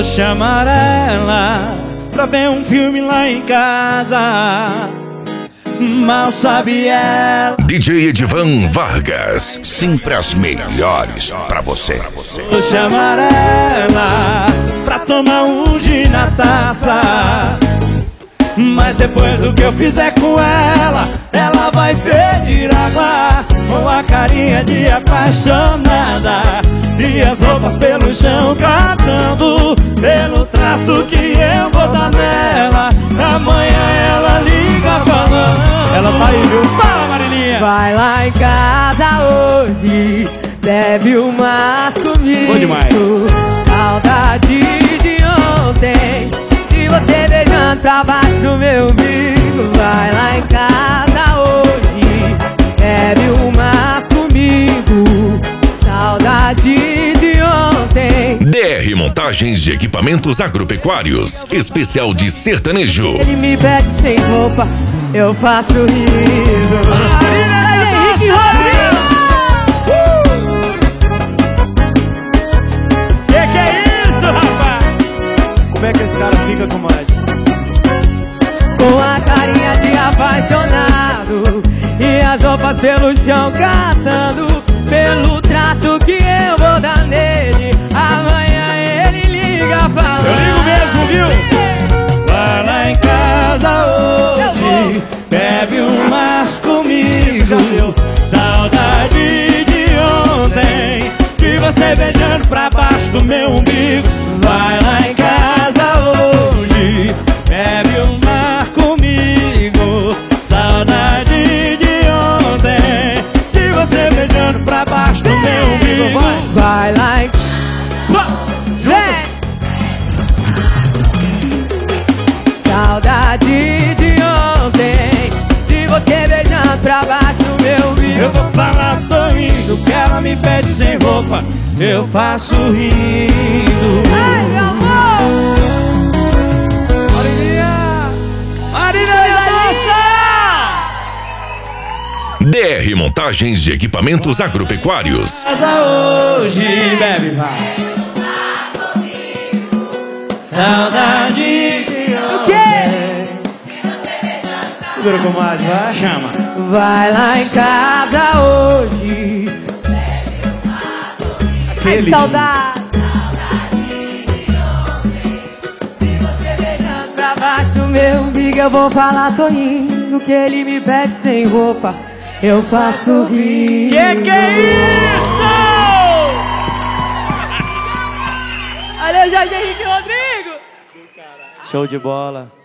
Vou chamar ela pra ver um filme lá em casa. Mal sabe ela. DJ Edivan Vargas, sempre as melhores pra você. Vou chamar ela pra tomar um gin na taça. Mas depois do que eu fizer com ela, ela vai pedir água com a carinha de apaixonada e as roupas pelo chão cantando pelo trato que eu vou dar nela. Amanhã ela liga falando. Ela tá aí, viu? Fala, Marilinha! Vai lá em casa hoje, bebe umas comigo. Bom demais. Saudade de ontem, de você beijando pra baixo do meu umbigo. Vai lá em casa hoje, bebe umas comigo. Saudade de ontem. DR Montagens de Equipamentos Agropecuários, especial de sertanejo. Ele me pede sem roupa, eu faço rindo. Henrique Rodrigo! Que é isso, rapaz? Como é que esse cara fica, comadre? Com a carinha de apaixonado e as roupas pelo chão catando pelo trato que eu vou dar nele. Amanhã ele liga falando. Eu ligo mesmo, viu? Vai lá em casa hoje, bebe umas comigo. Saudade de ontem, de você beijando pra baixo do meu umbigo. Vai lá em casa hoje, bebe uma comigo. Saudade de ontem, de você beijando pra baixo do meu umbigo. Vai lá em... Vem! Saudade de ontem, de você beijando pra baixo do meu umbigo. Eu vou falar, tô indo, que ela me pede sem roupa, eu faço rindo. Ai, meu amor! Marilinha! Marilinha, moça! DR Montagens de Equipamentos Agropecuários. Casa hoje, bebe, vai. Saudade de O quê? Segura, comadre, vai. Chama. Vai lá em casa hoje. Ai, que saudade. De você beijando pra baixo do meu umbigo. Eu vou falar, tô indo, que ele me pede sem roupa, eu faço rir. Que é isso? Valeu, Jorge Henrique Rodrigo. Show de bola.